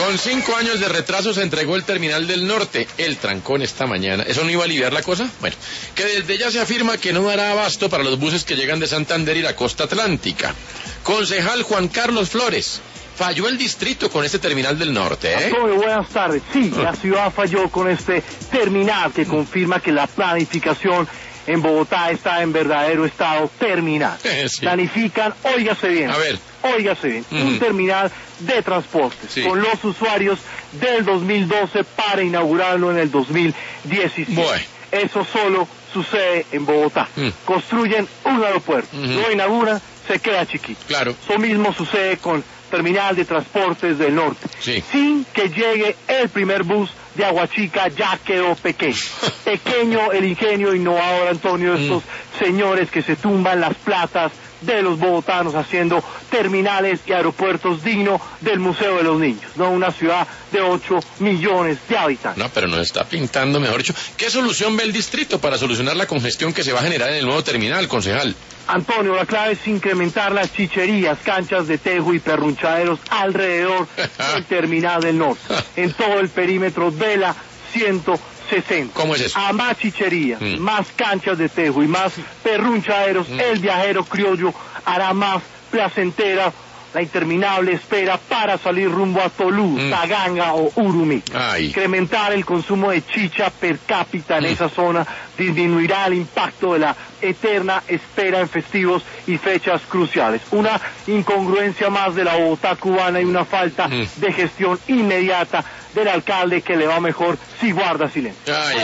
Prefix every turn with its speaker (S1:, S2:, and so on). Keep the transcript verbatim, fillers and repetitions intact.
S1: Con cinco años de retraso se entregó el terminal del norte, el trancón esta mañana. ¿Eso no iba a aliviar la cosa? Bueno, que desde ya se afirma que no dará abasto para los buses que llegan de Santander y la costa atlántica. Concejal Juan Carlos Flores, falló el distrito con este terminal del norte, ¿eh?
S2: Antonio, buenas tardes. Sí, la ciudad falló con este terminal que confirma que la planificación en Bogotá está en verdadero estado terminal.
S1: Sí.
S2: Planifican, óigase bien,
S1: A ver.
S2: óigase bien,
S1: Mm.
S2: un terminal de transportes
S1: Sí.
S2: con los usuarios del dos mil doce para inaugurarlo en el dos mil diecisiete.
S1: Bueno.
S2: Eso solo sucede en Bogotá.
S1: Mm.
S2: Construyen un aeropuerto,
S1: Ujú.
S2: lo inauguran, se queda chiquito.
S1: Claro.
S2: Eso mismo sucede con terminal de transportes del norte.
S1: Sí.
S2: Sin que llegue el primer bus de Aguachica ya quedó pequeño. Pequeño el ingenio innovador, Antonio, de estos señores que se tumban las platas de los bogotanos haciendo terminales y aeropuertos dignos del Museo de los Niños, no una ciudad de ocho millones de habitantes.
S1: No, pero nos está pintando, mejor dicho. ¿Qué solución ve el distrito para solucionar la congestión que se va a generar en el nuevo terminal, concejal?
S2: Antonio, la clave es incrementar las chicherías, canchas de tejo y perrunchaderos alrededor del terminal del norte, en todo el perímetro de la ciento sesenta.
S1: ¿Cómo es eso?
S2: A más chicherías,
S1: Mm.
S2: más canchas de tejo y más perrunchaderos,
S1: Mm.
S2: el viajero criollo hará más placentera la interminable espera para salir rumbo a Tolú,
S1: Mm.
S2: Taganga o Urumí.
S1: Ay.
S2: Incrementar el consumo de chicha per cápita en
S1: Mm.
S2: esa zona disminuirá el impacto de la eterna espera en festivos y fechas cruciales. Una incongruencia más de la Bogotá cubana y una falta
S1: Mm.
S2: de gestión inmediata del alcalde que le va mejor si guarda silencio.
S1: Ay.